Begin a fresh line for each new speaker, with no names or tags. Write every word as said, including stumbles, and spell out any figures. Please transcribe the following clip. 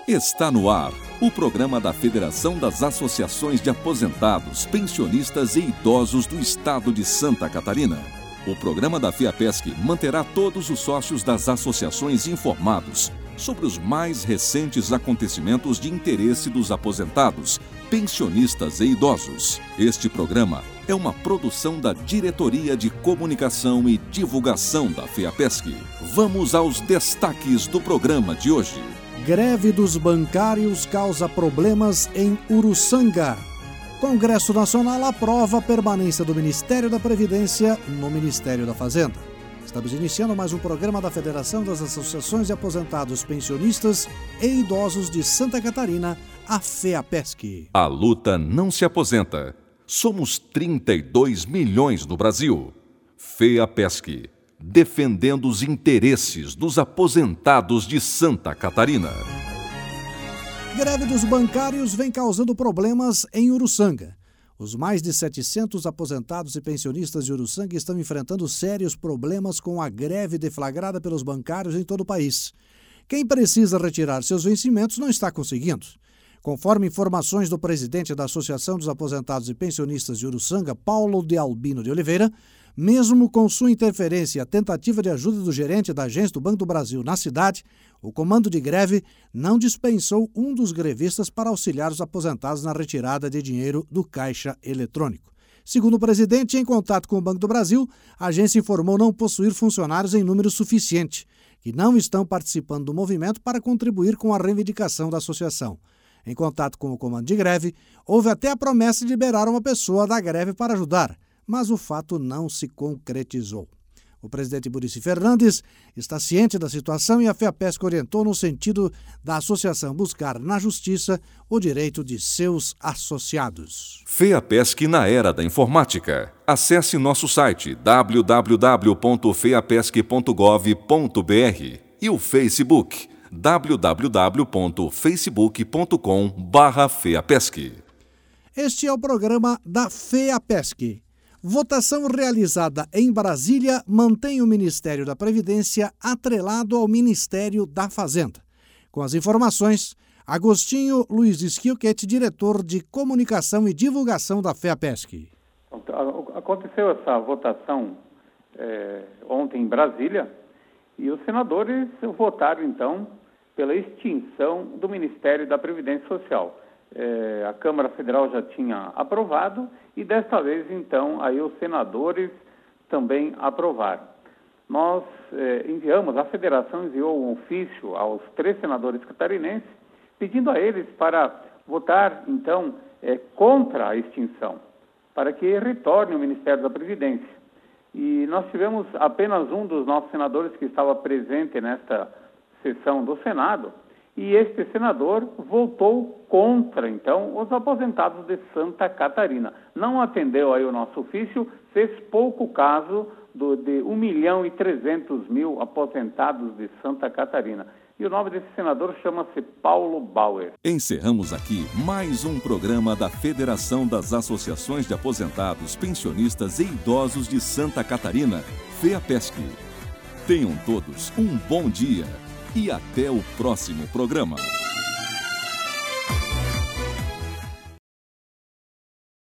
Está no ar o programa da Federação das Associações de Aposentados, Pensionistas e Idosos do Estado de Santa Catarina. O programa da FEAPESC manterá todos os sócios das associações informados sobre os mais recentes acontecimentos de interesse dos aposentados, pensionistas e idosos. Este programa é uma produção da Diretoria de Comunicação e Divulgação da FEAPESC. Vamos aos destaques do programa de hoje.
Greve dos bancários causa problemas em Uruçanga. Congresso Nacional aprova a permanência do Ministério da Previdência no Ministério da Fazenda. Estamos iniciando mais um programa da Federação das Associações de Aposentados, Pensionistas e Idosos de Santa Catarina, a FEAPESC.
A luta não se aposenta. Somos trinta e dois milhões no Brasil. FEAPESC, defendendo os interesses dos aposentados de Santa Catarina.
Greve dos bancários vem causando problemas em Uruçanga. Os mais de setecentos aposentados e pensionistas de Uruçanga estão enfrentando sérios problemas com a greve deflagrada pelos bancários em todo o país. Quem precisa retirar seus vencimentos não está conseguindo. Conforme informações do presidente da Associação dos Aposentados e Pensionistas de Uruçanga, Paulo de Albino de Oliveira, mesmo com sua interferência e a tentativa de ajuda do gerente da agência do Banco do Brasil na cidade, o comando de greve não dispensou um dos grevistas para auxiliar os aposentados na retirada de dinheiro do caixa eletrônico. Segundo o presidente, em contato com o Banco do Brasil, a agência informou não possuir funcionários em número suficiente, que não estão participando do movimento para contribuir com a reivindicação da associação. Em contato com o comando de greve, houve até a promessa de liberar uma pessoa da greve para ajudar, mas o fato não se concretizou. O presidente Muricy Fernandes está ciente da situação e a FEAPESC orientou no sentido da associação buscar na justiça o direito de seus associados.
FEAPESC na era da informática. Acesse nosso site w w w ponto feapesc ponto gov ponto b r e o Facebook w w w ponto facebook ponto com barra feapesc.
Este é o programa da FEAPESC. Votação realizada em Brasília mantém o Ministério da Previdência atrelado ao Ministério da Fazenda. Com as informações, Agostinho Luiz Schilket, diretor de Comunicação e Divulgação da FEAPESC.
Aconteceu essa votação é, ontem em Brasília e os senadores votaram, então, pela extinção do Ministério da Previdência Social. É, a Câmara Federal já tinha aprovado e desta vez, então, aí os senadores também aprovaram. Nós é, enviamos, a Federação enviou um ofício aos três senadores catarinenses, pedindo a eles para votar, então, é, contra a extinção, para que retorne o Ministério da Previdência. E nós tivemos apenas um dos nossos senadores que estava presente nesta sessão do Senado, e este senador votou contra, então, os aposentados de Santa Catarina. Não atendeu aí o nosso ofício, fez pouco caso do, de um milhão e trezentos mil aposentados de Santa Catarina. E o nome desse senador chama-se Paulo Bauer.
Encerramos aqui mais um programa da Federação das Associações de Aposentados, Pensionistas e Idosos de Santa Catarina, FEAPESC. Tenham todos um bom dia. E até o próximo programa.